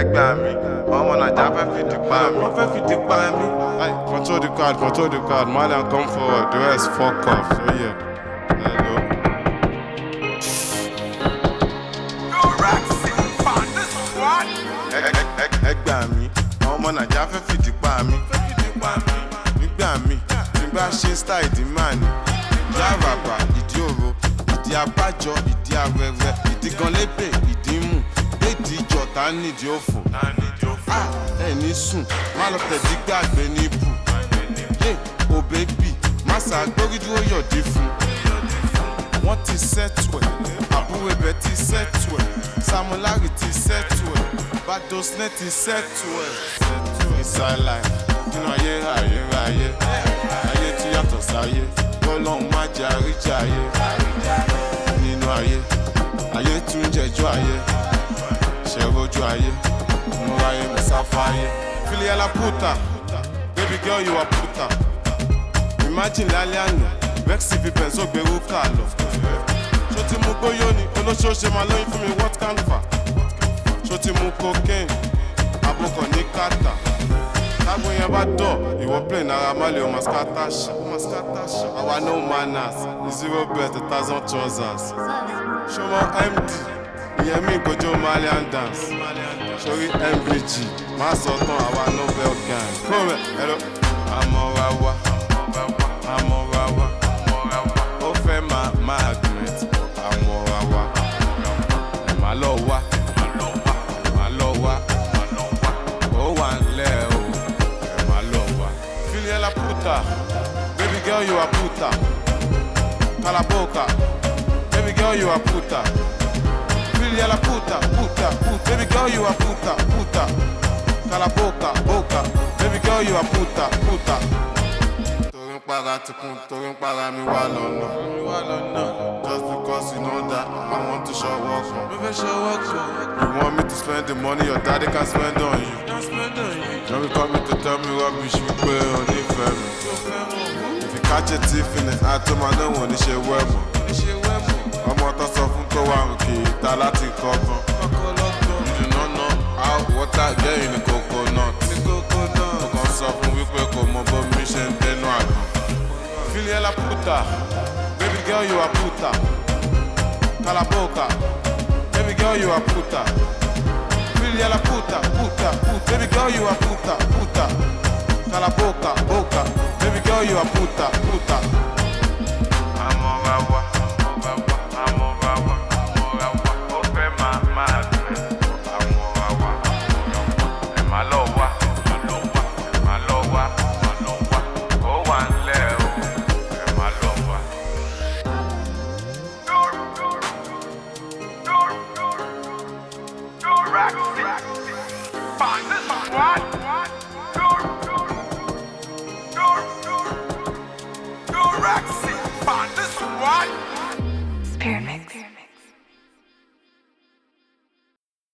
gbà mí, ọmọ Naija fẹ́ fìdí pa mí. Wọ́n fẹ́ fìdí pa mí. Control the card, Malian come forward, the rest fuck off, so yeah. Hello. Ẹ gbà mí, ọmọ Naija fẹ́ fìdí pa mí. Nígbà mí, tí n bá ṣe style ìdí máa ní. Ìdí àràbà, ìdí òro, ìdí abájọ, ìdí arẹrẹ, ìdí gan lébè, ìdí mù, ìdí ìjọta nídìí òfò. Ẹni sùn, má lọ tẹ̀dí gbàgbé ní ibù. O bébì, má ṣàgbórí dúró yọ̀dí fún. Wọ́n ti sẹ́tù ẹ̀, àbúrò ibẹ̀ ti sẹ́tù ẹ̀, Samolari ti sẹ́tù ẹ̀, Badosnet ti sẹ́tù ẹ̀. Inside life, nínú ayé ayé tí yàtọ̀ sáyé, Ọlọ́run má jẹ́ àríjà ayé. Nínú ayé tún jẹjọ́ ayé, ṣe rojú ayé, múra ayé mi sáfá ayé. Filiya la puta, baby girl you are puta. Imagine lálẹ́ àná, Vexy fi Benzo gbèrú kà lọ. Ṣó ti mú gbóyó ni, olóṣooṣe máa lóyún fún mi what can fà? Ṣó ti mú cocaine, àbúkọ̀ ní kàtà. Tágbó yẹn bá dọ̀, ìwọ play Naira Marley o mascatash. Àwa no manners, 0 belt 1,000 trousers. Ṣó mọ MD, ìyẹn mi ìgbójó Malian dance. Sórí MVG, má sọ tán àwa Nobel gang. Kúrò hello. Àmọ́ra wa, ó fẹ́ máa magnet. Àmọ́ra wa, ẹ̀ má lọ wá, ó wà ńlẹ̀ o, ẹ̀ má lọ wá. Filiya la puta, baby girl you are puta. Calaboca, baby girl you are puta. Filiya la puta, baby girl you are puta. Calaboca, baby girl you are puta. Torí ń para tikun, torí ń para mi wá lọ́nà. Just because you know that I want to show up. You want me to spend the money your daddy can spend on you. Don't be coming to tell me rubbish wípé o nífẹ̀ẹ́ mi. If you catch a thief in the act, ó máa náà wọ́n ní ṣe wẹ́mọ̀. Ọmọ tó sọ fún tó wà rùn kì í ta láti kọ́gbọ́n. You do not know how water get in the coconut. Mo kàn sọ fún wípé kò mọ bó mi ṣe ń dénú àgbọn. Filiya la puta, baby girl you are puta. Calaboca, baby girl you are puta. Filiya la puta, baby girl you are puta. Calaboca, baby girl you are puta. Àmọ́ra wa, ó fẹ́ máa magnet. Àmọ́ra wa, ẹ̀ má lọ wá, ó wà ńlẹ̀ o, ẹ̀ má lọ wá. Pyramid.